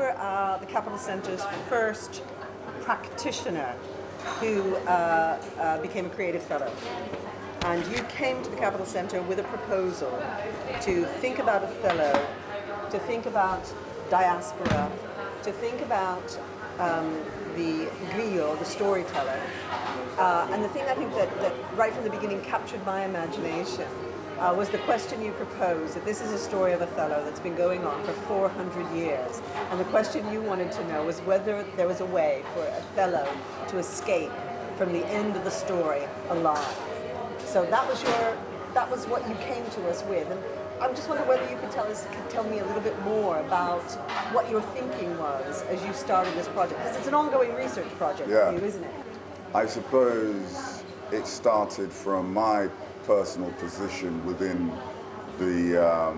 were the Capital Centre's first practitioner who became a creative fellow. And you came to the Capital Centre with a proposal to think about Othello, to think about diaspora, to think about the griot, the storyteller. And the thing I think that right from the beginning captured my imagination was the question you proposed, that this is a story of Othello that's been going on for 400 years. And the question you wanted to know was whether there was a way for Othello to escape from the end of the story alive. So that was what you came to us with. And I'm just wondering whether you could tell me a little bit more about what your thinking was as you started this project. Because it's an ongoing research project for you, isn't it? I suppose it started from my personal position within the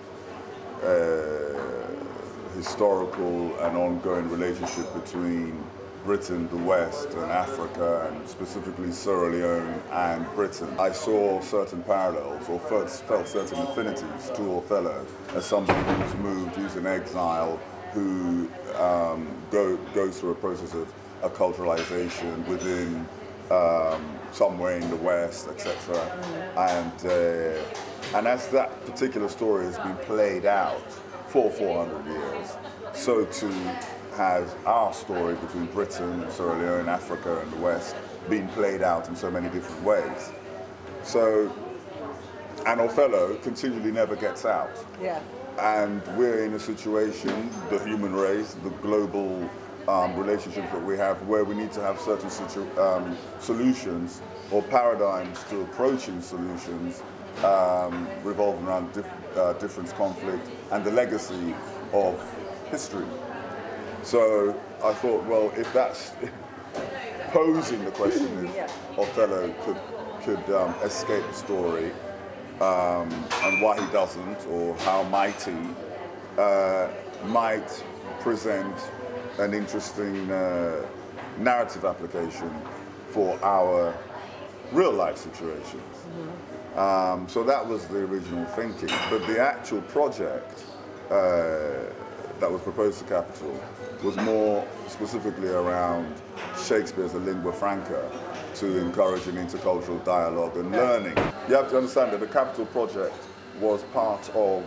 historical and ongoing relationship between Britain, the West, and Africa, and specifically Sierra Leone and Britain. I saw certain parallels, or felt certain affinities to Othello as somebody who's moved, who's in exile, who goes through a process of acculturalization within somewhere in the West, etc. And as that particular story has been played out for 400 years, so too has our story between Britain and Sierra Leone, Africa and the West been played out in so many different ways. So, and Othello continually never gets out. Yeah. And we're in a situation, the human race, the global relationships that we have, where we need to have certain solutions or paradigms to approaching solutions revolving around difference, conflict, and the legacy of history. So I thought, well, if that's posing the question if Othello could escape the story, and why he doesn't, or how mighty, might present an interesting narrative application for our real life situations. So that was the original thinking. But the actual project that was proposed to Capital was more specifically around Shakespeare as a lingua franca, to encourage an intercultural dialogue and learning. You have to understand that the Capital project was part of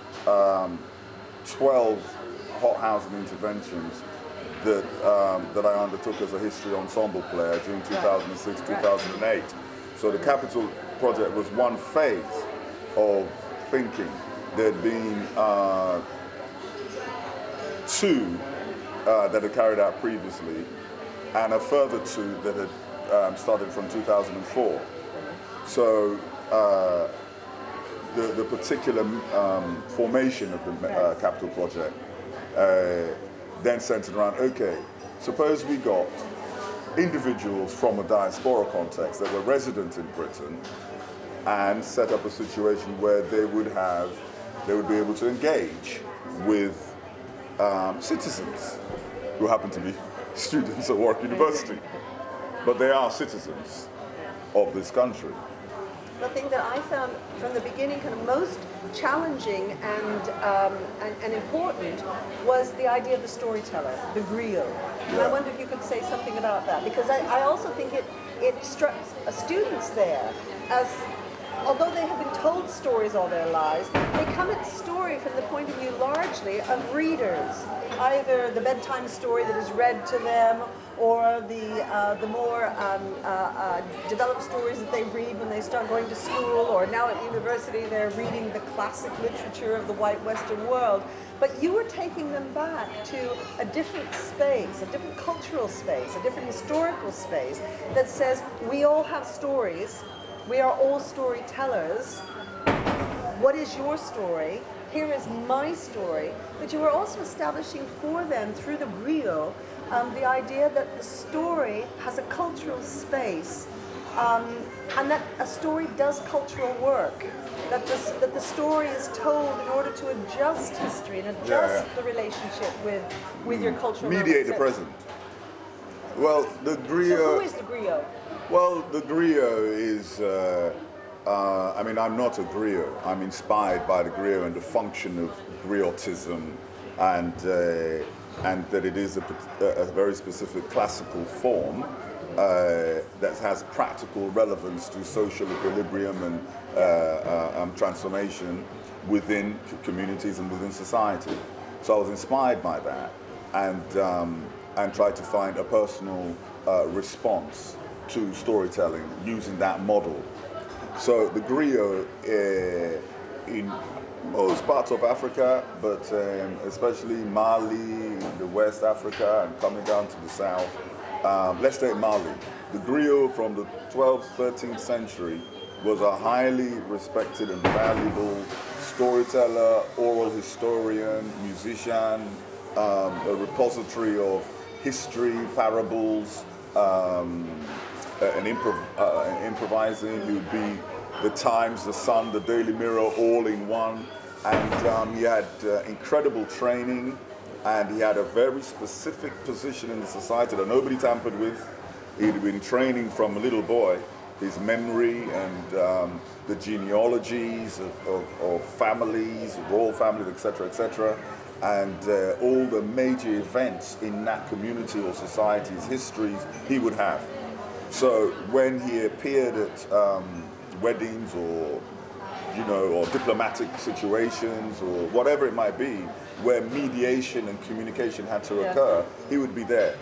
12 hot housing interventions that I undertook as a history ensemble player during 2006, 2008. So the Capital project was one phase of thinking. There'd been two that had carried out previously, and a further two that had started from 2004. So the particular formation of the Capital project then centered around, okay, suppose we got individuals from a diaspora context that were resident in Britain and set up a situation where they would be able to engage with citizens who happen to be students at Warwick University, but they are citizens of this country. The thing that I found from the beginning kind of most challenging and important was the idea of the storyteller, the griot. And I wonder if you could say something about that, because I also think it struck students there as, although they have been told stories all their lives, they come at story from the point of view largely of readers. Either the bedtime story that is read to them, or the more developed stories that they read when they start going to school, or now at university they're reading the classic literature of the white Western world. But you were taking them back to a different space, a different cultural space, a different historical space that says we all have stories, we are all storytellers. What is your story? Here is my story. But you were also establishing for them through the griot the idea that the story has a cultural space, and that a story does cultural work. That the story is told in order to adjust history and adjust the relationship with your cultural mediate the present. Well, the griot. So who is the griot? Well, the griot is. I mean, I'm not a griot. I'm inspired by the griot and the function of griotism, and and that it is a very specific classical form that has practical relevance to social equilibrium and transformation within communities and within society. So I was inspired by that, and tried to find a personal response to storytelling using that model. So the griot in most parts of Africa, but especially Mali, the West Africa, and coming down to the south. Let's take Mali. The griot from the 12th, 13th century was a highly respected and valuable storyteller, oral historian, musician, a repository of history, parables, an improvising. He would be the Times, the Sun, the Daily Mirror, all in one. And he had incredible training, and he had a very specific position in the society that nobody tampered with. He'd been training from a little boy, his memory and the genealogies of families, royal families, etc., and all the major events in that community or society's histories he would have. So when he appeared at weddings or diplomatic situations or whatever it might be, where mediation and communication had to occur, he would be there,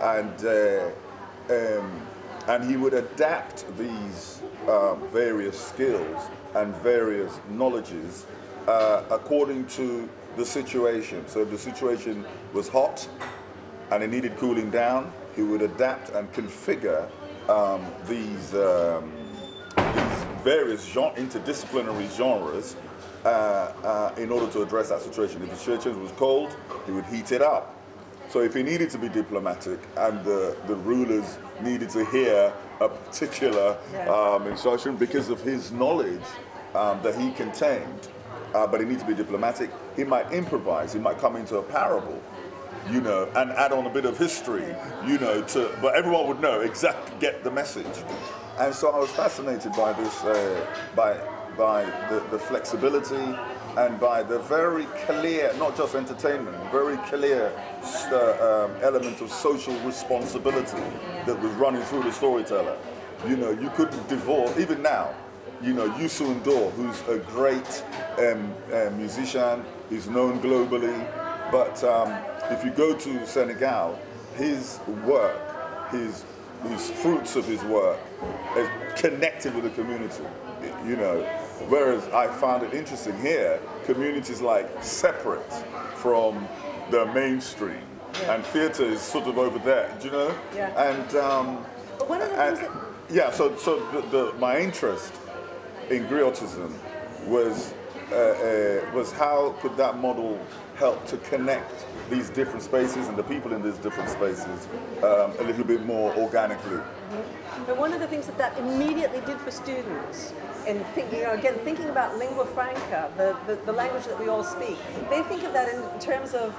and he would adapt these various skills and various knowledges according to the situation. So if the situation was hot and it needed cooling down, he would adapt and configure these various interdisciplinary genres in order to address that situation. If the situation was cold, he would heat it up. So if he needed to be diplomatic and the rulers needed to hear a particular instruction because of his knowledge that he contained, but he needs to be diplomatic, he might improvise, he might come into a parable, and add on a bit of history, but everyone would know exactly, get the message. And so I was fascinated by this, by the flexibility and by the very clear, not just entertainment, very clear element of social responsibility that was running through the storyteller. You couldn't divorce, even now, Youssou N'Dour, who's a great musician, he's known globally, but if you go to Senegal, his work, his fruits of his work is connected with the community, whereas I found it interesting here, communities like separate from the mainstream, and theatre is sort of over there, and but one of the things that my interest in griotism was how could that model help to connect these different spaces and the people in these different spaces a little bit more organically. Mm-hmm. But one of the things that immediately did for students, in thinking about lingua franca, the language that we all speak, they think of that in terms of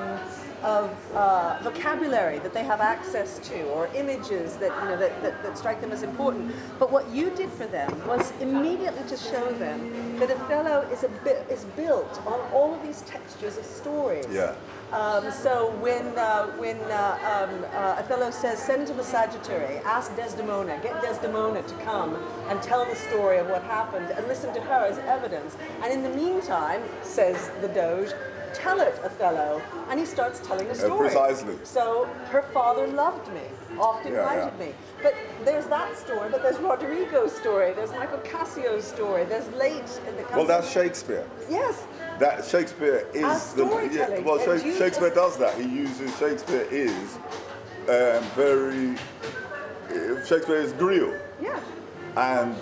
vocabulary that they have access to, or images that strike them as important. But what you did for them was immediately to show them that Othello is built on all of these textures of stories. Yeah. So when Othello says, "Send to the Sagittary, ask Desdemona, get Desdemona to come and tell the story of what happened, and listen to her as evidence. And in the meantime," says the Doge, "tell it, Othello," and he starts telling a story. Precisely. So her father loved me, oft invited me. But there's that story, but there's Roderigo's story, there's Michael Cassio's story, there's late in the Well, that's Shakespeare. Yes. That Shakespeare is as storytelling. Shakespeare does that. Shakespeare is Shakespeare is griot. Yeah. And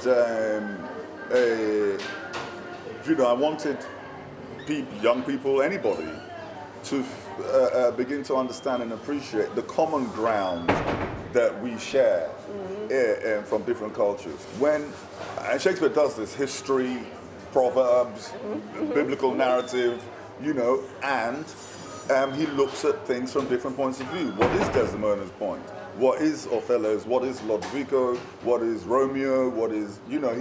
I wanted young people, anybody, to begin to understand and appreciate the common ground that we share from different cultures. And Shakespeare does this, history, proverbs, biblical narrative, and he looks at things from different points of view. What is Desdemona's point? what is Othello's, what is Lodovico, what is Romeo, what is,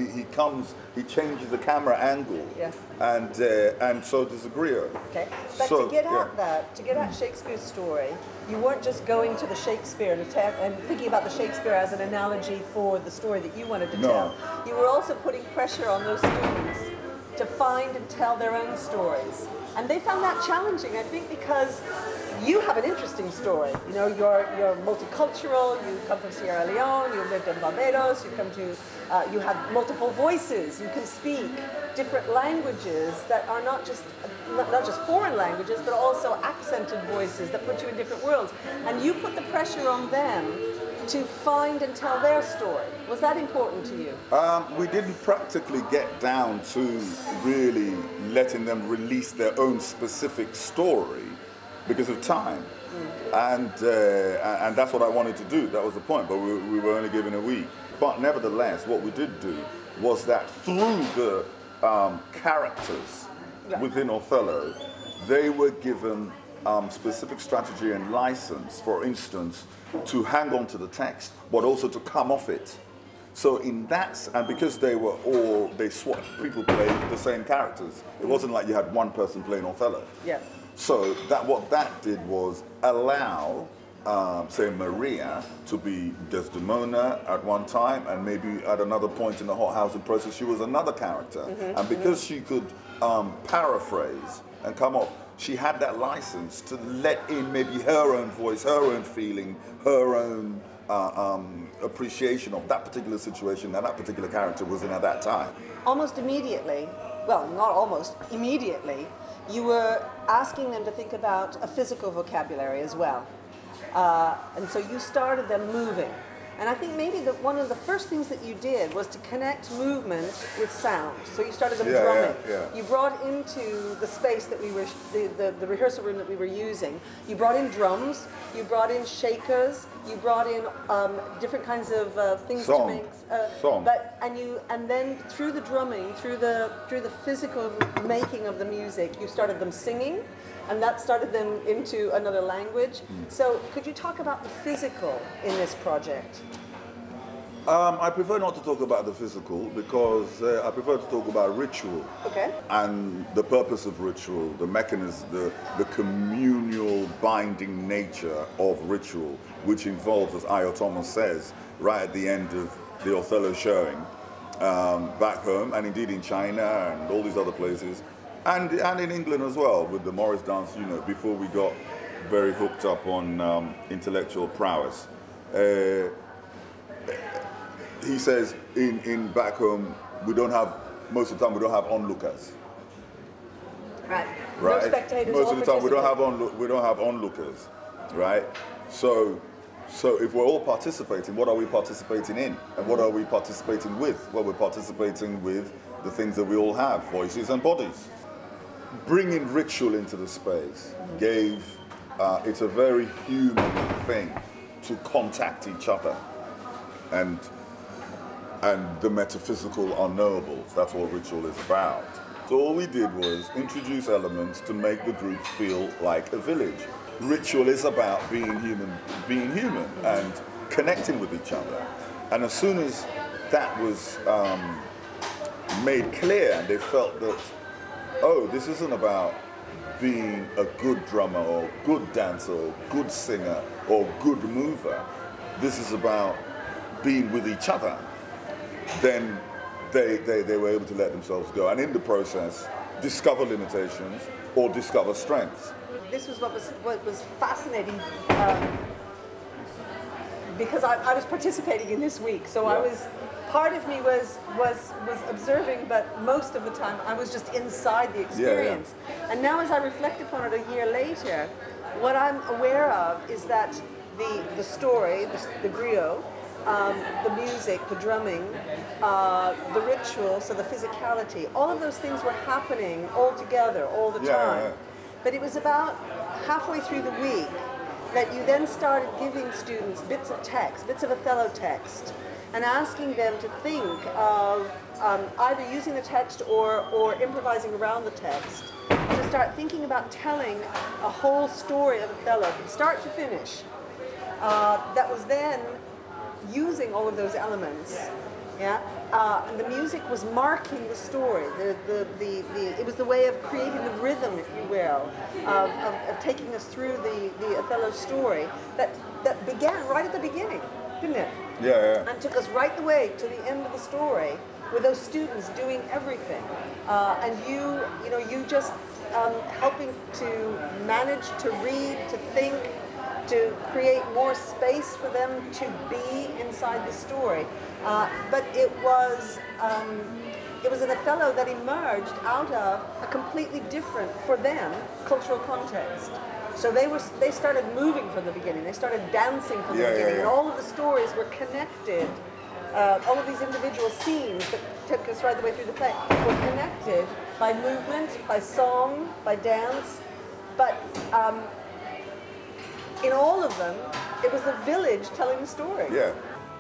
he changes the camera angle. Yeah. And so does Grio. Okay. But So, to get yeah. at that, to get at Shakespeare's story, you weren't just going to the Shakespeare and thinking about the Shakespeare as an analogy for the story that you wanted to No. tell. You were also putting pressure on those students to find and tell their own stories. And they found that challenging, I think, because you have an interesting story. You know, you're multicultural. You come from Sierra Leone. You lived in Barbados. You have multiple voices. You can speak different languages that are not just foreign languages, but also accented voices that put you in different worlds. And you put the pressure on them to find and tell their story. Was that important to you? We didn't practically get down to really letting them release their own specific story because of time. And that's what I wanted to do. That was the point, but we were only given a week. But nevertheless, what we did do was that through the characters within Othello, they were given specific strategy and license, for instance, to hang on to the text, but also to come off it. So in that, and because people played the same characters. It wasn't like you had one person playing Othello. Yeah. So what that did was allow, say, Maria to be Desdemona at one time, and maybe at another point in the hothousing process, she was another character. And because she could paraphrase and come off, she had that license to let in maybe her own voice, her own feeling, her own appreciation of that particular situation that particular character was in at that time. Almost immediately, well, not almost, immediately, you were asking them to think about a physical vocabulary as well. And so you started them moving. And I think maybe one of the first things that you did was to connect movement with sound. So you started them drumming. Yeah. You brought into the space that we were, the rehearsal room that we were using, you brought in drums, you brought in shakers, you brought in different kinds of things to make. Song. And then through the drumming, through the physical making of the music, you started them singing. And that started them into another language. So could you talk about the physical in this project? I prefer not to talk about the physical because I prefer to talk about ritual. Okay. And the purpose of ritual, the mechanism, the communal binding nature of ritual, which involves, as Io Thomas says, right at the end of the Othello showing, back home, and indeed in China and all these other places, and in England as well, with the Morris dance, before we got very hooked up on intellectual prowess. He says in back home, most of the time we don't have onlookers. Right. Right. No spectators. Most or of the time we don't participants. have onlookers, right? So if we're all participating, what are we participating in? And what are we participating with? Well, we're participating with the things that we all have, voices and bodies. Bringing ritual into the space gave, it's a very human thing to contact each other and the metaphysical unknowables. That's what ritual is about. So all we did was introduce elements to make the group feel like a village. Ritual is about being human and connecting with each other. And as soon as that was made clear and they felt that, oh, this isn't about being a good drummer or good dancer or good singer or good mover. This is about being with each other. Then they were able to let themselves go. And in the process, discover limitations or discover strengths. This was what was fascinating because I was participating in this week. So Yeah. Part of me was observing, but most of the time I was just inside the experience. And now as I reflect upon it a year later, what I'm aware of is that the story, the griot, the music, the drumming, the ritual, so the physicality, all of those things were happening all together, all the time. Yeah. But it was about halfway through the week that you then started giving students bits of text, bits of Othello text, and asking them to think of either using the text or improvising around the text, to start thinking about telling a whole story of Othello from start to finish. that was then using all of those elements. Yeah, and the music was marking the story. It was the way of creating the rhythm, if you will, of taking us through the Othello story that began right at the beginning, didn't it? Yeah. And took us right the way to the end of the story with those students doing everything, and you just helping to manage to read, to think, to create more space for them to be inside the story. But it was an Othello that emerged out of a completely different, for them, cultural context. So they started moving from the beginning. They started dancing from the beginning, and all of the stories were connected. All of these individual scenes that took us right the way through the play were connected by movement, by song, by dance. But in all of them, it was the village telling the story. Yeah.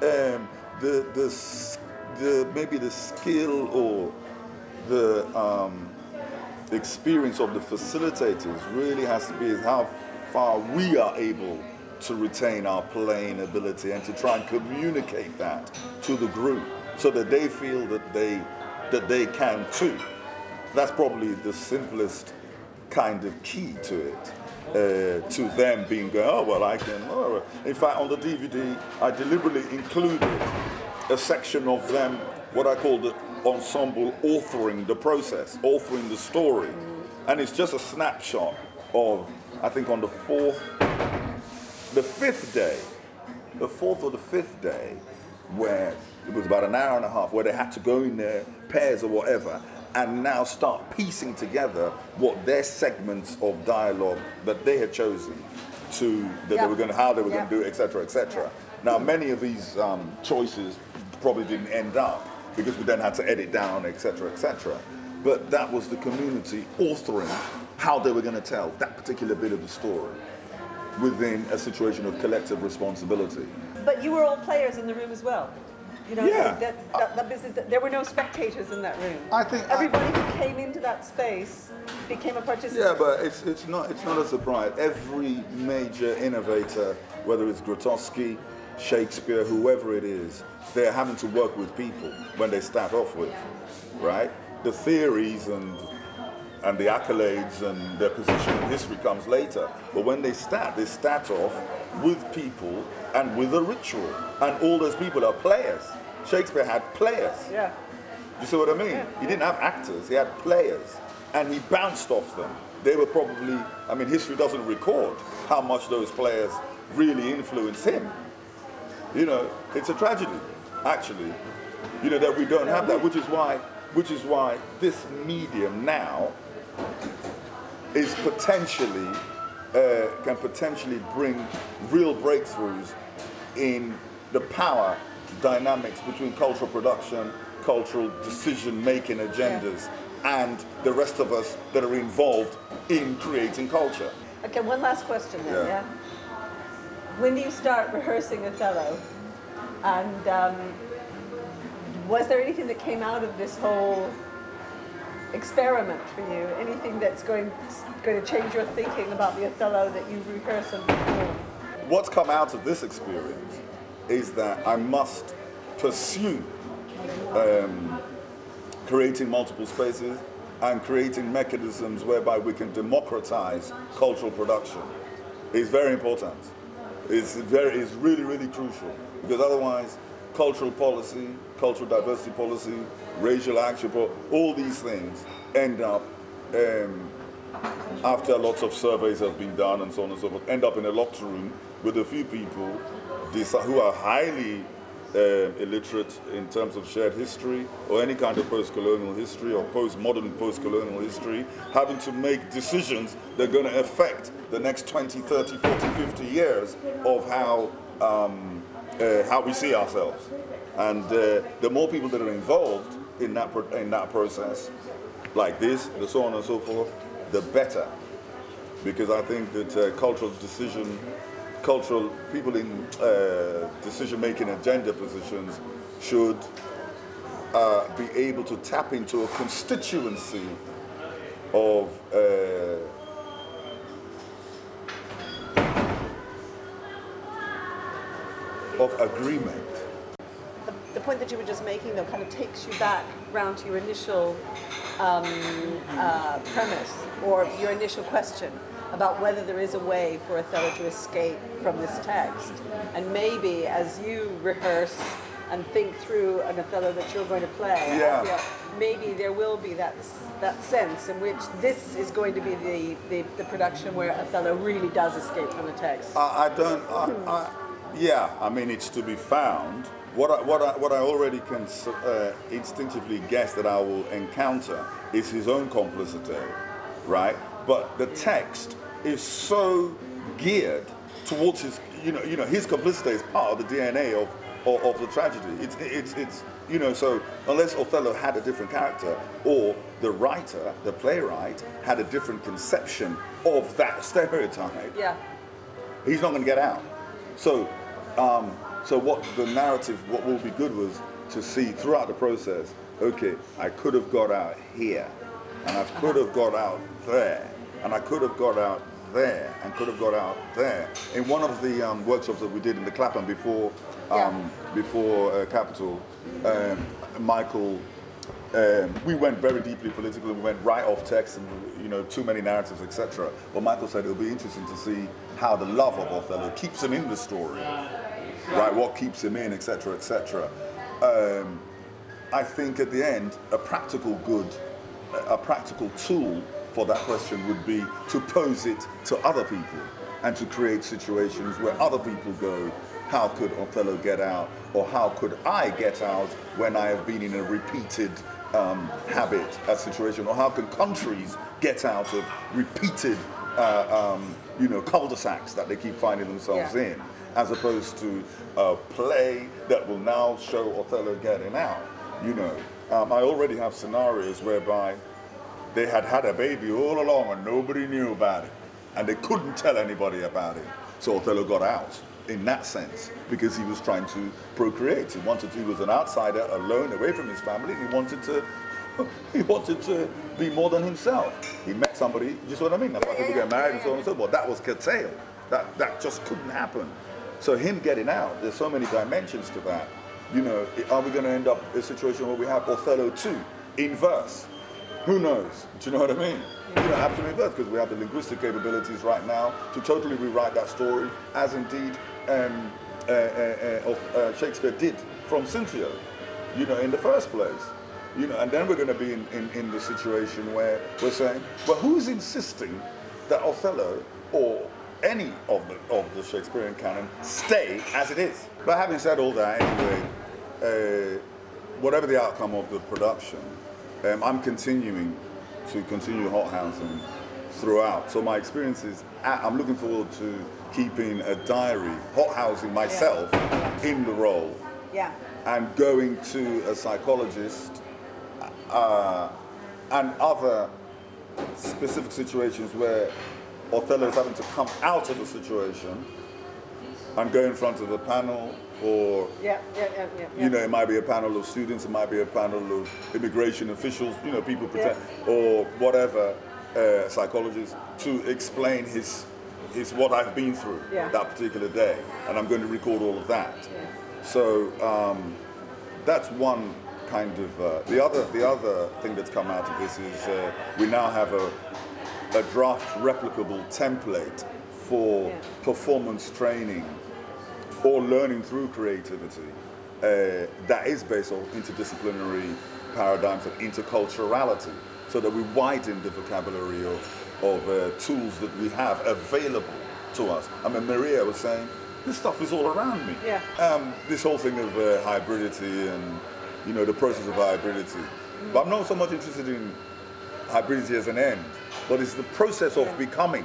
Maybe the skill or the experience of the facilitators really has to be is how far we are able to retain our playing ability and to try and communicate that to the group so that they feel that they can too. That's probably the simplest kind of key to it. To them being going, oh, well, I can. Oh. In fact, on the DVD, I deliberately included a section of them, what I call the ensemble authoring the process, authoring the story. And it's just a snapshot of, I think on the fourth or the fifth day, where it was about an hour and a half, where they had to go in their pairs or whatever, and now start piecing together what their segments of dialogue that they had chosen they were going to, how they were going to do it, etc., etc. Now, many of these choices probably didn't end up because we then had to edit down, etc., etc. But that was the community authoring how they were going to tell that particular bit of the story within a situation of collective responsibility. But you were all players in the room as well. You know, that business. There were no spectators in that room. I think everybody who came into that space became a participant. Yeah, but it's not a surprise. Every major innovator, whether it's Grotowski, Shakespeare, whoever it is, they're having to work with people when they start off with, right? The theories and the accolades and their position in history comes later. But when they start off with people and with a ritual. And all those people are players. Shakespeare had players. Yeah. You see what I mean? Yeah. He didn't have actors, he had players. And he bounced off them. They were probably, history doesn't record how much those players really influenced him. You know, it's a tragedy, actually, that we don't have that, which is why this medium now is can potentially bring real breakthroughs in the power dynamics between cultural production, cultural decision-making agendas, and the rest of us that are involved in creating culture. Okay, one last question then, yeah? When do you start rehearsing Othello? And was there anything that came out of this whole experiment for you? Anything that's going to change your thinking about the Othello that you rehearse and perform? What's come out of this experience is that I must pursue creating multiple spaces and creating mechanisms whereby we can democratize cultural production. It's very important. It's really, really crucial, because otherwise cultural policy, cultural diversity policy, racial action, all these things end up, after lots of surveys have been done and so on and so forth, end up in a locked room with a few people who are highly illiterate in terms of shared history or any kind of post-colonial history or postmodern post-colonial history, having to make decisions that are going to affect the next 20, 30, 40, 50 years of how we see ourselves. And the more people that are involved in that process, like this, the so on and so forth, the better. Because I think that cultural people in decision-making agenda positions should be able to tap into a constituency of of agreement. The point that you were just making, though, kind of takes you back round to your initial premise or your initial question about whether there is a way for Othello to escape from this text. And maybe as you rehearse and think through an Othello that you're going to play, Yeah. maybe there will be that sense in which this is going to be the production where Othello really does escape from the text. Yeah, I mean, it's to be found. What I already can instinctively guess that I will encounter is his own complicity, right? But the text is so geared towards his, his complicity is part of the DNA of the tragedy. It's so unless Othello had a different character, or the writer, the playwright, had a different conception of that stereotype, Yeah. he's not going to get out. So what the narrative, what will be good was to see throughout the process, okay, I could have got out here, and I could have got out there, and I could have got out there, and could have got out there. In one of the workshops that we did in the Clapham before Capital, Michael, we went very deeply political. We went right off text and too many narratives, etc. But Michael said it'll be interesting to see how the love of Othello keeps him in the story, right? What keeps him in, etc., etc. I think at the end, a practical tool for that question would be to pose it to other people and to create situations where other people go, how could Othello get out, or how could I get out when I have been in a repeated habit, a situation, or how can countries get out of repeated cul-de-sacs that they keep finding themselves in, as opposed to a play that will now show Othello getting out. I already have scenarios whereby they had had a baby all along and nobody knew about it, and they couldn't tell anybody about it. So Othello got out in that sense because he was trying to procreate. He was an outsider, alone, away from his family. He wanted to be more than himself. He met somebody, you see what I mean? That's why people get married and so on and so forth. That was curtailed. That just couldn't happen. So him getting out, there's so many dimensions to that. Are we going to end up in a situation where we have Othello 2 in verse? Who knows? Do you know what I mean? Absolutely verse, because we have the linguistic capabilities right now to totally rewrite that story, as indeed Shakespeare did from Cynthia, in the first place. And then we're going to be in the situation where we're saying, well, who's insisting that Othello or any of the Shakespearean canon stay as it is? But having said all that, anyway, whatever the outcome of the production, I'm continuing hothousing throughout. So my experience is, I'm looking forward to keeping a diary, hothousing myself in the role, and going to a psychologist and other specific situations where Othello is having to come out of a situation and go in front of a panel, or it might be a panel of students, it might be a panel of immigration officials, people pretend, or whatever, psychologists, to explain his what I've been through that particular day, and I'm going to record all of that. So that's one kind of the other thing that's come out of this is we now have a draft replicable template for performance training or learning through creativity that is based on interdisciplinary paradigms and interculturality, so that we widen the vocabulary of tools that we have available to us. I mean, Maria was saying, this stuff is all around me. This whole thing of hybridity and the process of hybridity. But I'm not so much interested in hybridity as an end, but it's the process of becoming.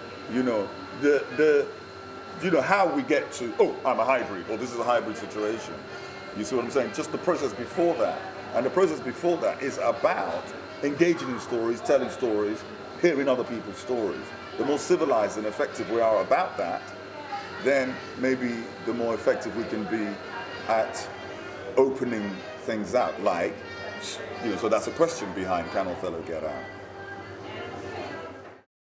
How we get to, oh, I'm a hybrid, or this is a hybrid situation. You see what I'm saying? Just the process before that. And the process before that is about engaging in stories, telling stories, hearing other people's stories. The more civilized and effective we are about that, then maybe the more effective we can be at opening things out. Like, so that's a question behind, can Othello get out?